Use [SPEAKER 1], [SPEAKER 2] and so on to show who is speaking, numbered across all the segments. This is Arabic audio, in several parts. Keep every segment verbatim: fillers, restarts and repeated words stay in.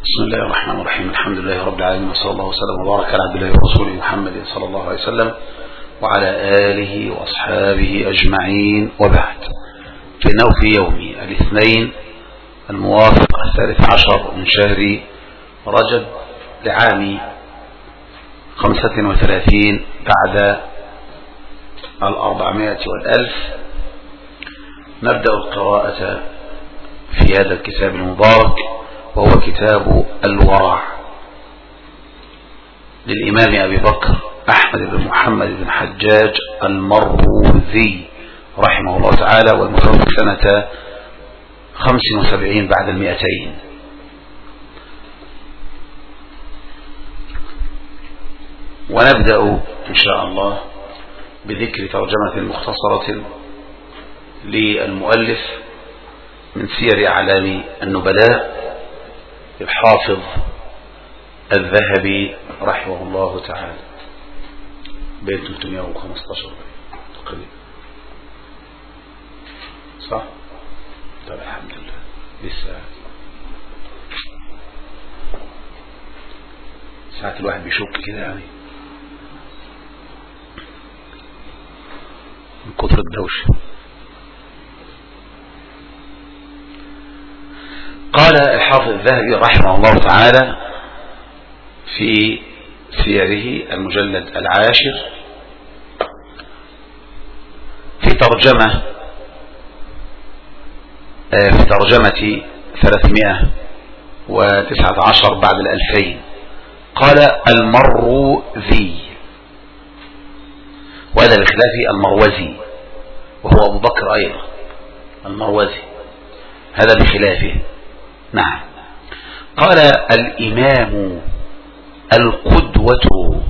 [SPEAKER 1] بسم الله الرحمن الرحيم. الحمد لله رب العالمين، وصلى الله وسلم وبارك على عبد الله ورسوله محمد صلى الله عليه وسلم وعلى آله وأصحابه أجمعين، وبعد. فإنه في يوم الاثنين الموافق الثالث عشر من شهر رجب لعام خمسة وثلاثين بعد الأربعمائة والألف نبدأ القراءة في هذا الكتاب المبارك، وهو كتاب الورع للإمام أبي بكر أحمد بن محمد بن حجاج المروذي رحمه الله تعالى، والمتوفى سنة خمس وسبعين بعد المئتين. ونبدأ إن شاء الله بذكر ترجمة مختصرة للمؤلف من سير أعلام النبلاء الحافظ الذهبي رحمه الله تعالى، بين ثلاثمائة وخمسة عشر تقريبا، صح؟ طيب الحمد لله. لسه ساعات الواحد بيشك كده يعني من كتر الدوشة. قال الحافظ الذهبي رحمه الله تعالى في سيره المجلد العاشر في ترجمة في ترجمة ثلاثمائة وتسعة عشر بعد الألفين، قال المروذي، وهذا بخلاف المروزي وهو أبو بكر أيضا. المروزي هذا بخلافه. نعم. قال الإمام القدوة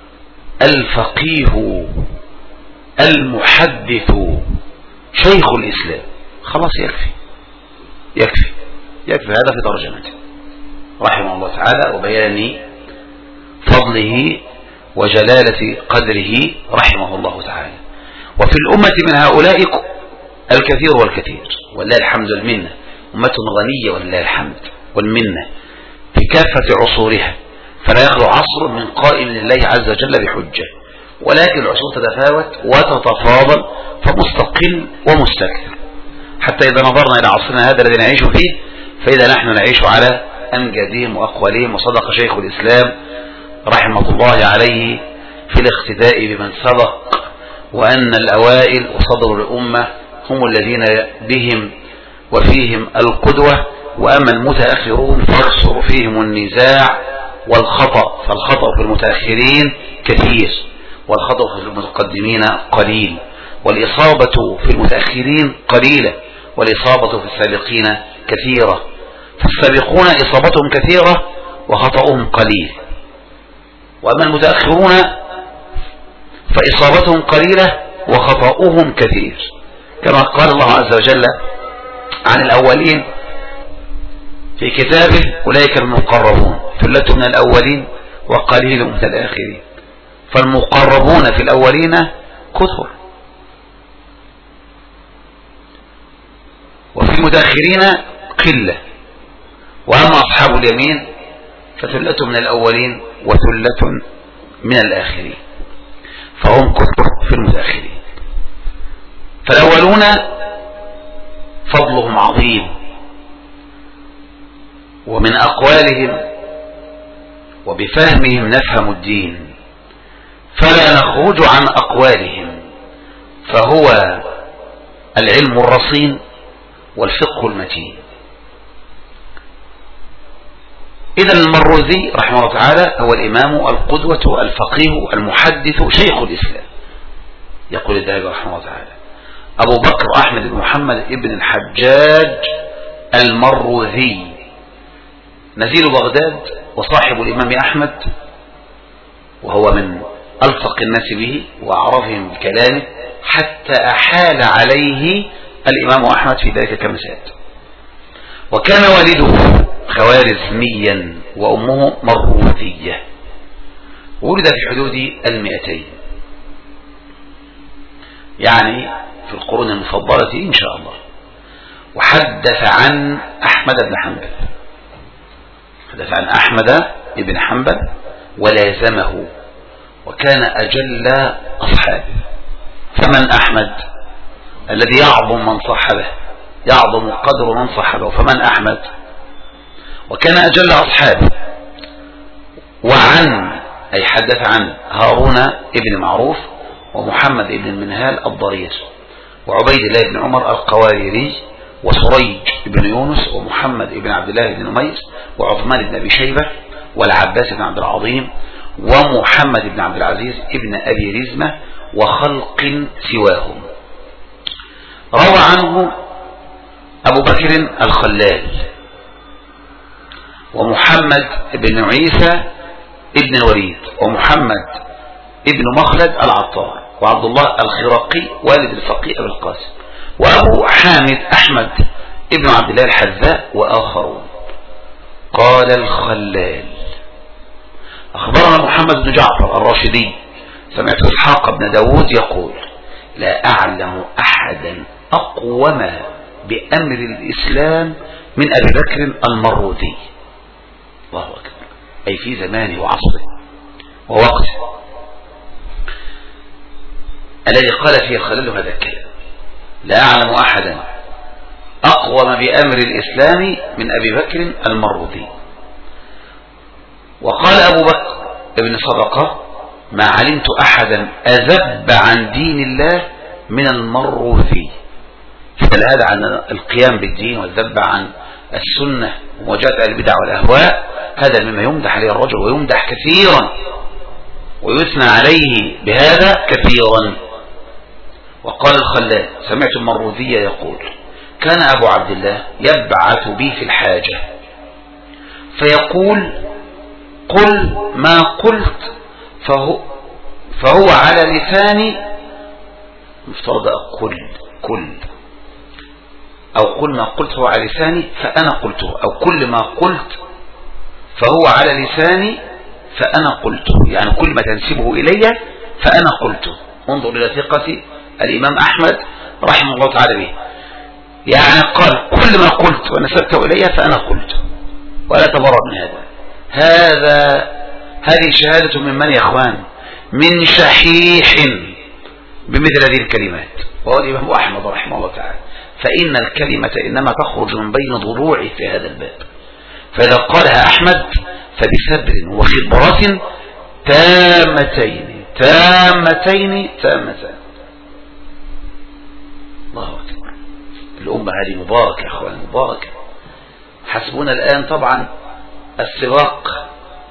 [SPEAKER 1] الفقيه المحدث شيخ الإسلام. خلاص يكفي يكفي يكفي هذا في ترجمته رحمه الله تعالى، وبيان فضله وجلالة قدره رحمه الله تعالى. وفي الأمة من هؤلاء الكثير والكثير، ولله الحمد والمنة. أمة غنية ولله الحمد والمنة في كافة عصورها، فلا يخلو عصر من قائم لله عز وجل بحجة، ولكن العصور تتفاوت وتتفاضل، فمستقل ومستكثر. حتى إذا نظرنا إلى عصرنا هذا الذي نعيش فيه، فإذا نحن نعيش على أمجادهم وأقوالهم. وصدق شيخ الإسلام رحمة الله عليه في الاقتداء بمن سبق، وأن الأوائل وصدر الأمة هم الذين بهم وفيهم القدوة، وأما المتأخرون فيكثر فيهم النزاع والخطأ، فالخطأ في المتأخرين كثير والخطأ في المتقدمين قليل، والإصابة في المتأخرين قليلة والإصابة في السابقين كثيرة. فالسابقون إصابتهم كثيرة وخطأهم قليل، وأما المتأخرون فإصابتهم قليلة وخطأهم كثير، كما قال الله عز وجل عن الأولين في كتابه أولئك المقربون ثلة من الأولين وقليل من الآخرين. فالمقربون في الأولين كثر، وفي المتأخرين قلة، وأما أصحاب اليمين فثلة من الأولين وثلة من الآخرين، فهم كثر في المتأخرين. فالأولون فضلهم عظيم، ومن أقوالهم وبفهمهم نفهم الدين، فلا نخرج عن أقوالهم، فهو العلم الرصين والفقه المتين. إذن المروذي رحمه الله تعالى هو الإمام القدوة الفقيه المحدث شيخ الإسلام. يقول الذهبي رحمه الله تعالى أبو بكر أحمد بن محمد ابن الحجاج المروذي، نزيل بغداد وصاحب الإمام أحمد، وهو من ألصق الناس به وأعرفهم بكلامه، حتى أحال عليه الإمام أحمد في ذلك كما سيأتي. وكان والده خوارزميا وأمه مروذية، ولد في حدود المئتين، يعني في القرون المفضلة إن شاء الله. وحدث عن أحمد بن حنبل حدث عن أحمد بن حنبل ولازمه وكان أجل أصحابه. فمن أحمد الذي يعظم من صحبه، يعظم قدر من صحبه، فمن أحمد وكان أجل أصحابه. وعن أي حدث عن هارون ابن معروف ومحمد ابن المنهال الضرير وعبيد الله بن عمر القواريري وسريج بن يونس ومحمد بن عبد الله بن نمير وعثمان بن أبي شيبة والعباس بن عبد العظيم ومحمد بن عبد العزيز ابن أبي رزمة وخلق سواهم. روى عنه أبو بكر الخلال ومحمد بن عيسى ابن الوليد ومحمد ابن مخلد العطار وعبد الله الخراقي والد الفقيه أبي القاسم وأبو حامد أحمد ابن عبد الله الحذاء وآخرون. قال الخلال أخبرنا محمد بن جعفر الراشدي سمعت إسحاق بن داود يقول لا أعلم أحدا أقوم بأمر الإسلام من أبي بكر المروذي. الله أكبر. أي في زمانه وعصره ووقته الذي قال فيه الخلال هذا الكلام. لا أعلم أحدا أقوم بأمر الإسلام من أبي بكر المروذي. وقال أبو بكر ابن صدقة ما علمت أحدا أذب عن دين الله من المروذي. فالهذا عن القيام بالدين والذب عن السنة ومواجهة البدع والأهواء هذا مما يمدح عليه الرجل ويمدح كثيرا ويثنى عليه بهذا كثيرا. وقال الخلال سمعت المروذي يقول كان أبو عبد الله يبعث بي في الحاجة فيقول قل ما قلت فهو, فهو على لساني مفترض أقول كل أو قل ما قلت هو على لساني فأنا قلته أو كل ما قلت فهو على لساني فأنا قلته، يعني كل ما تنسبه إلي فأنا قلته. انظر إلى ثقة الإمام أحمد رحمه الله تعالى به، يعني قال كل ما قلت ونسبته إلي فأنا قلته ولا تبرأ من هذا. هذا هذه شهادة من من يا أخوان؟ من شحيح بمثل هذه الكلمات وهو الإمام أحمد رحمه الله تعالى. فإن الكلمة إنما تخرج من بين ضلوعه في هذا الباب، فإذا قالها أحمد فبصبر وخبرة تامتين تامتين تامتين. الله أكبر. الأمة هذه مباركة يا أخوان، مباركة. حسبنا الآن طبعا السباق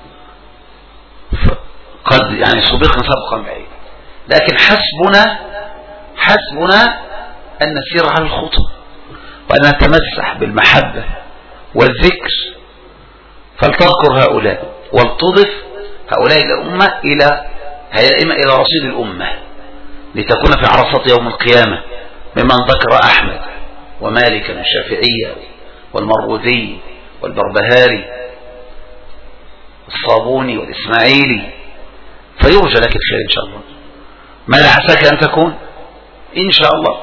[SPEAKER 1] قد يعني سبقنا سبقا بعيد، لكن حسبنا حسبنا أن نسير على الخطى وأن نتمسح بالمحبة والذكر. فلتذكر هؤلاء ولتضف هؤلاء الأمة إلى الأئمة إلى رصيد الأمة لتكون في عرصات يوم القيامة ممن ذكر أحمد ومالكا الشافعية والمروذي والبربهاري والصابوني والإسماعيلي، فيرجى لك الخير إن شاء الله. ماذا عساك أن تكون إن شاء الله؟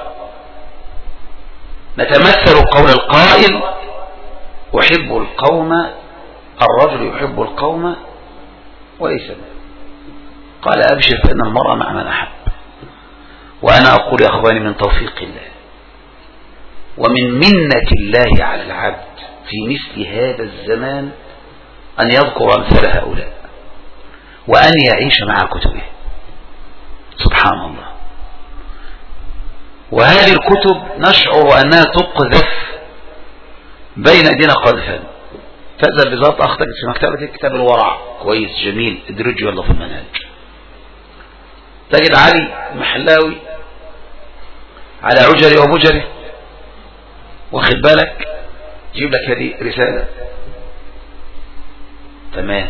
[SPEAKER 1] نتمثل قول القائل أحب القوم، الرجل يحب القوم وليس منه. قال أبشر فإن المرء مع من أحب. وأنا أقول يا أخواني من توفيق الله ومن منة الله على العبد في مثل هذا الزمان أن يذكر أمثال هؤلاء وأن يعيش مع كتبه. سبحان الله. وهذه الكتب نشعر أنها تقذف بين أيدينا قذفا. تأذن بذات أختك في مكتبة كتاب الورع كويس جميل ادرجي والله في المنهج. تجد علي المحلاوي على عجري وبجري، واخد بالك، جيب لك هذه رسالة تمام.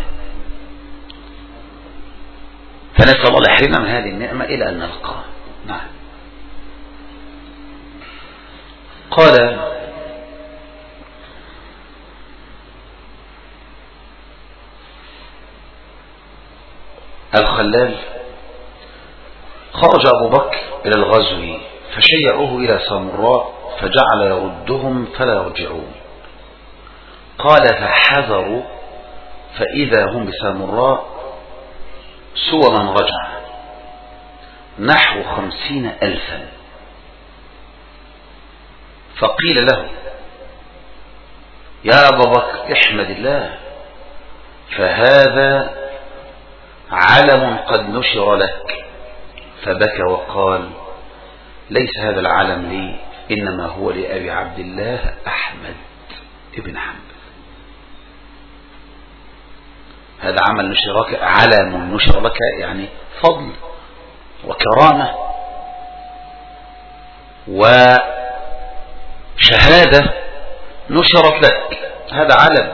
[SPEAKER 1] فنسأل الله يحرمنا من هذه النعمة إلى أن نلقاه. نعم. قال الخلال خرج أبو بكر إلى الغزو فشيعوه إلى سامراء فجعل يردهم فلا يرجعون. قال فحذروا فإذا هم بسامراء سوى من رجع نحو خمسين ألفا. فقيل له يا أبا بكر احمد الله، فهذا علم قد نشر لك. فبكى وقال ليس هذا العلم لي، إنما هو لأبي عبد الله أحمد ابن حنبل. هذا عمل نشر لك، علم نشر لك يعني فضل وكرامة وشهادة نشرت لك، هذا علم.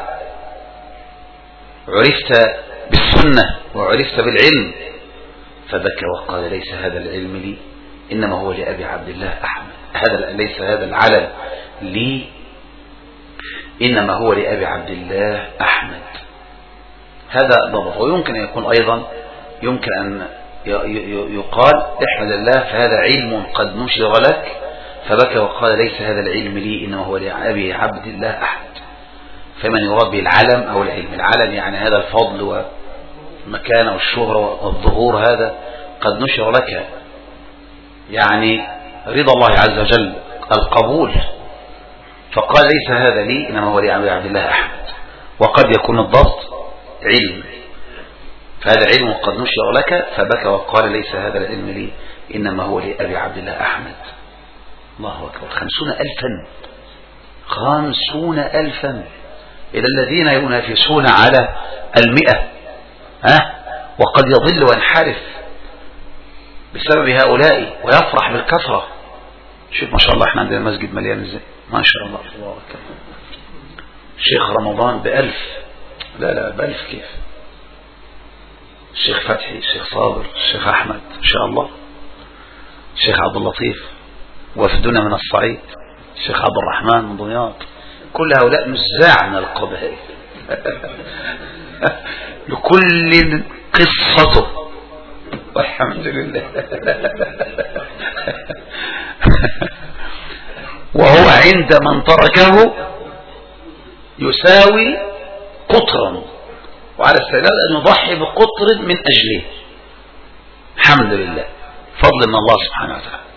[SPEAKER 1] عرفت بالسنة وعرفت بالعلم. فبكى وقال ليس هذا العلم لي، إنما هو لأبي عبد الله أحمد. هذا ليس هذا العلم لي، إنما هو لأبي عبد الله أحمد. هذا ضبط. ويمكن أن يكون أيضا يمكن أن يقال احمد الله فهذا علم قد نشر لك. فبكى وقال ليس هذا العلم لي، إنما هو لأبي عبد الله أحمد. فمن يراد به العلم أو العلم، العلم يعني هذا الفضل والمكانة والشهرة والظهور، هذا قد نشر لك، يعني رضا الله عز وجل، القبول. فقال ليس هذا لي، إنما هو لأبي عبد الله أحمد. وقد يكون الضبط علم، فهذا علم قد نشر لك. فبكى وقال ليس هذا العلم لي، إنما هو لأبي عبد الله أحمد. الله أكبر. خمسون ألفا، خمسون ألفا، إلى الذين ينافسون على المئة، ها؟ وقد يضل وينحرف بسبب هؤلاء ويفرح بالكثرة. شوف ما شاء الله احنا عندنا المسجد مليان ازاي، ما شاء الله تبارك الله. الشيخ رمضان بألف، لا لا بألف كيف، الشيخ فتحي، الشيخ صابر، الشيخ أحمد إن شاء الله، الشيخ عبد اللطيف، وفدنا من الصعيد، الشيخ عبد الرحمن من دمياط. كل هؤلاء نزاع من القبائل لكل قصته، والحمد لله. وهو عند من تركه يساوي قطرا، وعلى السلام أن يضحي بقطر من أجله. الحمد لله، فضل من الله سبحانه وتعالى.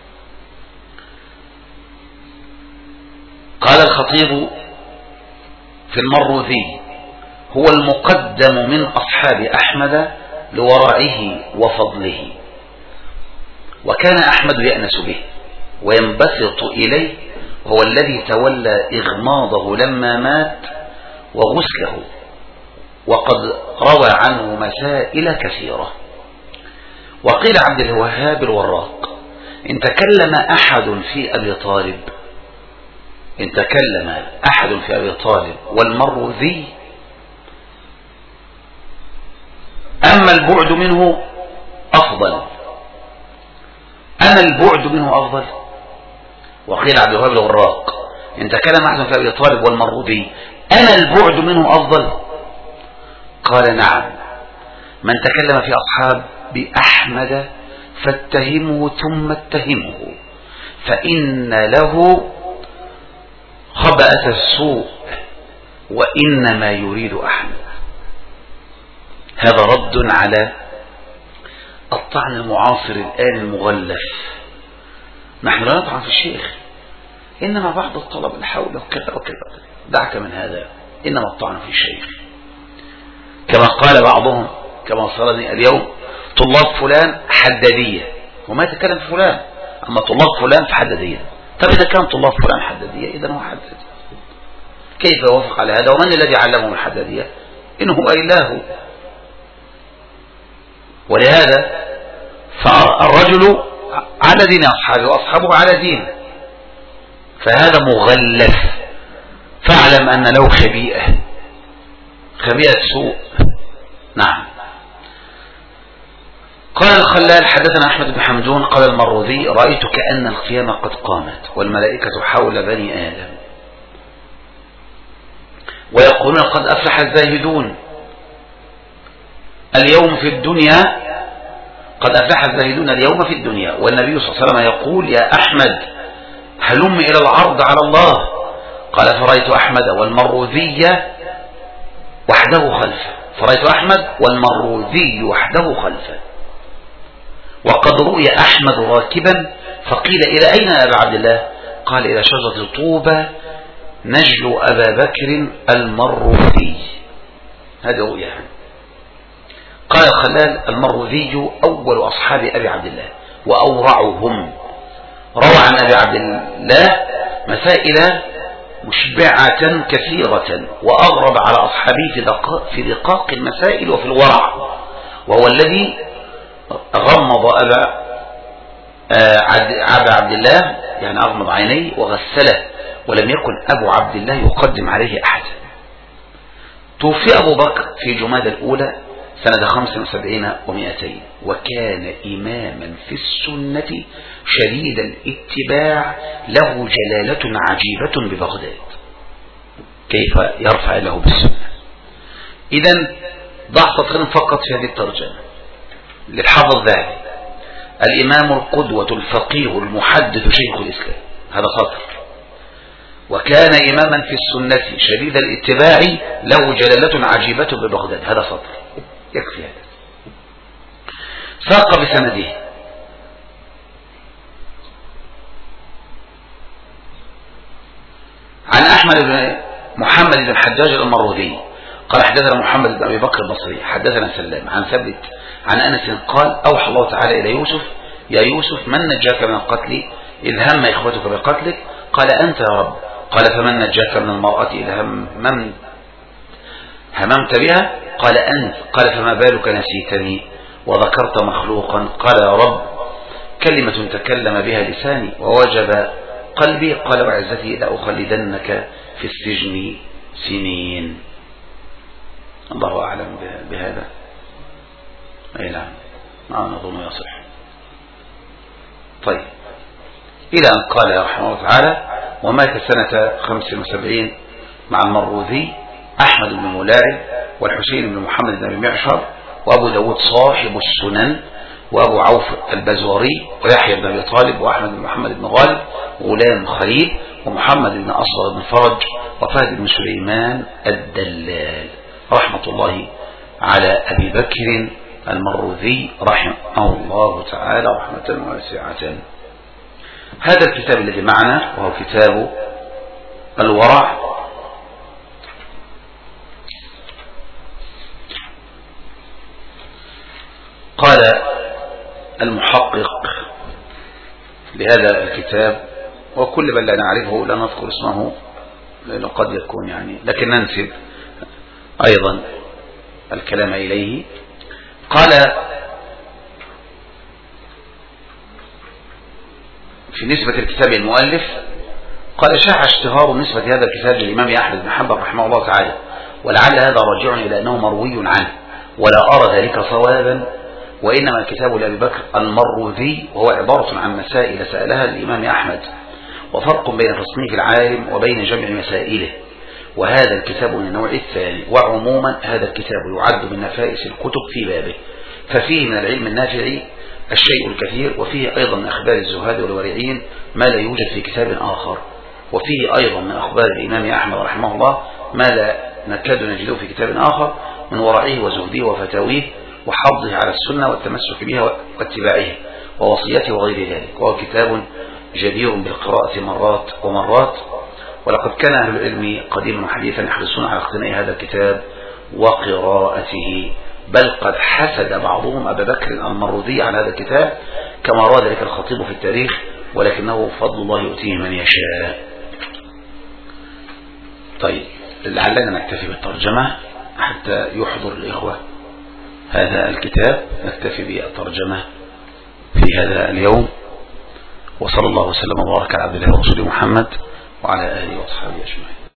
[SPEAKER 1] قال الخطيب في المروذي هو المقدم من أصحاب أحمد لورعه وفضله، وكان أحمد يأنس به وينبسط إليه، وهو الذي تولى إغماضه لما مات وغسله، وقد روى عنه مسائل كثيرة. وقيل عبد الوهاب الوراق إن تكلم أحد في أبي طالب إن تكلم أحد في أبي طالب والمروذي أما البعد منه أفضل أما البعد منه أفضل وقيل عبد الوهاب الوراق إن تكلم أحد في أبي طالب والمروذي أما البعد منه أفضل. قال نعم، من تكلم في أصحاب بأحمد فاتهمه ثم اتهمه، فإن له خبأة السوء وإنما يريد أحمد. هذا رد على الطعن المعاصر الآن المغلف. نحن لا نطعن في الشيخ، إنما بعض الطلب الحول وكذا وكذا، دعك من هذا، إنما الطعن في الشيخ. كما قال بعضهم كما وصلني اليوم طلاب فلان حدادية، وما يتكلم في فلان، أما طلاب فلان في حدادية. طب إذا كان طلاب فلان حدادية إذن هو حدادي، كيف يوافق على هذا؟ ومن الذي علمهم الحدادية؟ إنه هو إله. ولهذا فالرجل على دين أصحابه وأصحابه على دين، فهذا مغلف. فاعلم أن له خبيئة خبيئة سوء. نعم. قال الخلال حدثنا أحمد بن حمدون قال المروذي رأيت كأن القيامة قد قامت والملائكة حول بني آدم ويقولون قد أفلح الزاهدون اليوم في الدنيا، قد أفلح الزاهدون اليوم في الدنيا. والنبي صلى الله عليه وسلم يقول يا أحمد هلم إلى العرض على الله. قال فرأيت أحمد والمروذية وحده خلفه، فرأيت أحمد والمروذي وحده خلفه. وقد رؤي أحمد راكبا فقيل إلى أين أبا عبد الله؟ قال إلى شجرة طوبى نجل أبا بكر المروذي. هذه رؤيا. قال الخلال المروذي أول أصحاب أبي عبد الله وأورعهم، روى عن أبي عبد الله مسائل مشبعة كثيرة، وأغرب على أصحابه في دقاق, في دقاق المسائل وفي الورع، وهو الذي غمض أبا أبا عبد الله، يعني أغمض عينيه وغسله، ولم يكن أبو عبد الله يقدم عليه أحد. توفي أبو بكر في جمادى الأولى سنة خمس وسبعين ومئتين، وكان إماما في السنة شديد الاتباع، له جلالة عجيبة ببغداد. كيف يرفع له بالسنة؟ إذن ضع سطرين فقط في هذه الترجمة للحافظ الذهبي: الإمام القدوة الفقيه المحدث شيخ الإسلام، هذا سطر. وكان إماما في السنة شديد الاتباع، له جلالة عجيبة ببغداد، هذا سطر يكفي. هذا ساق بسنده عن أحمد بن محمد بن الحجاج المروذي قال حدثنا محمد بن أبي بكر البصري حدثنا سلام عن ثابت عن أنس قال: أوحى الله تعالى إلى يوسف: يا يوسف من نجاك من القتل إذ هم إخوتك بقتلك؟ قال: أنت يا رب. قال: فمن نجاك من المرأة إذ هم من هممت بها؟ قال: أنت. قال: فما بالك نسيتني وذكرت مخلوقا؟ قال: يا رب كلمة تكلم بها لساني ووجب قلبي. قال: وعزتي لأخلدنك في السجن سنين. الله أعلم بهذا. أي نعم، ما نظن يصح. طيب، إلى أن قال رحمه الله تعالى: ومات سنة خمس وسبعين مع المروذي أحمد بن ملاعب والحسين بن محمد بن أبي معشر وأبو داود صاحب السنن وأبو عوف البزوري ويحيى بن أبي طالب وأحمد بن محمد بن غالب وغلام خليل ومحمد بن أصغر بن فرج وفهد بن سليمان الدلال، رحمة الله على أبي بكر المروذي رحمه الله تعالى رحمة واسعة. هذا الكتاب الذي معنا وهو كتاب الورع، قال المحقق لهذا الكتاب، وكل من لا نعرفه لا نذكر اسمه لأنه قد يكون يعني، لكن ننسب أيضا الكلام إليه. قال في نسبة الكتاب المؤلف: قال شاع اشتهار نسبة هذا الكتاب للإمام أحمد بن حنبل رحمه الله تعالى، ولعل هذا راجع إلى أنه مروي عنه، ولا أرى ذلك صوابا، وإنما الكتاب لأبي بكر المروذي، وهو عبارة عن مسائل سألها الإمام أحمد، وفرق بين تصنيف العالم وبين جمع مسائله، وهذا الكتاب من النوع الثاني. وعموما هذا الكتاب يعد من نفائس الكتب في بابه، ففيه من العلم النافع الشيء الكثير، وفيه أيضا من أخبار الزهاد والورعين ما لا يوجد في كتاب آخر، وفيه أيضا من أخبار الإمام أحمد رحمه الله ما لا نكاد نجده في كتاب آخر من ورعه وزهده وفتاويه وحضه على السنة والتمسك بها واتباعها ووصيته وغير ذلك، وهو كتاب جدير بالقراءة مرات ومرات. ولقد كان أهل العلم قديما وحديثا يحرصون على اقتناء هذا الكتاب وقراءته، بل قد حسد بعضهم أبا بكر المروذي على هذا الكتاب كما روى ذلك الخطيب في التاريخ، ولكنه فضل الله يؤتيه من يشاء. طيب، لعلنا نكتفي بالترجمة حتى يحضر الإخوة هذا الكتاب، نكتفي بالترجمة في هذا اليوم، وصلى الله وسلم وبارك على عبد الله ورسوله محمد وعلى آله وصحبه أجمعين.